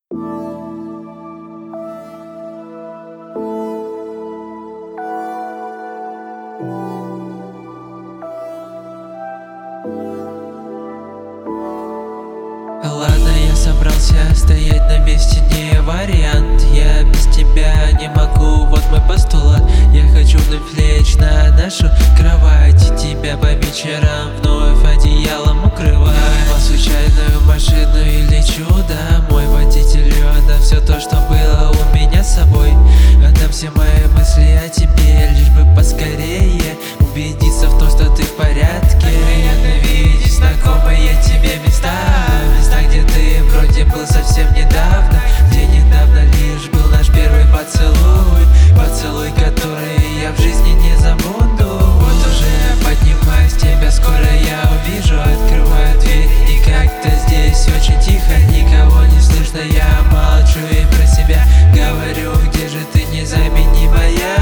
Ладно, я собрался стоять на месте, не вариант. Я без тебя не могу, вот мой постулат. Я хочу вновь лечь на нашу кровать, тебя по вечерам вновь одеялом укрывать. Поймал случайную машину и лечу домой. Водителю отдам все то, что было у меня с собой. Отдам все мои мысли о тебе, лишь бы поскорее убедиться в том, что ты в порядке. Приятно видеть знакомые тебе места, где ты вроде был совсем недавно, где недавно лишь был наш первый поцелуй. Поцелуй, который я в жизни не забуду. Вот уже поднимаюсь, тебя скоро я увижу. Открываю дверь, и как-то здесь очень тихо, никого не слышно. Я молчу и про себя говорю: где же ты, незаменимая?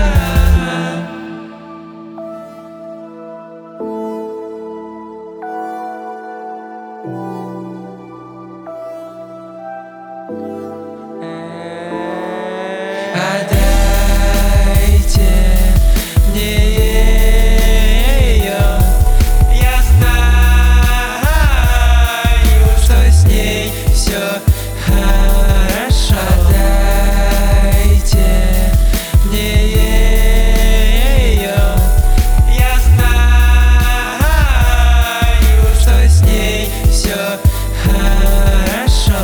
Отдайте мне ее. Я знаю, что с ней все хорошо. Отдайте мне ее. Я знаю, что с ней все хорошо.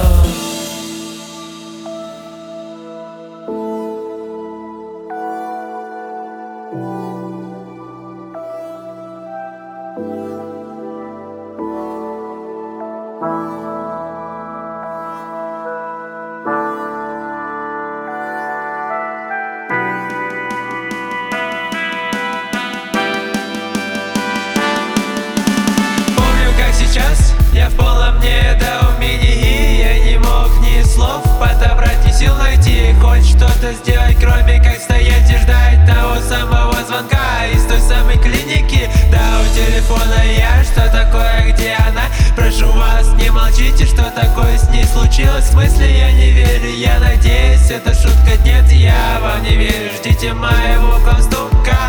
Помню, как сейчас я в полном недоумении. Я не мог ни слов подобрать, ни сил найти хоть что-то сделать, кроме как стоять и ждать того самого звонка из той самой клиники. Да, у телефона я, что такое, где она? Прошу вас, не молчите, что такое с ней случилось. В смысле, я не верю, я надеюсь, это шутка. Нет, я вам не верю, ждите моего к вам стука.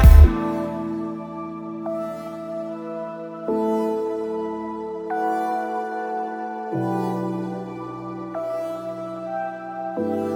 Thank you.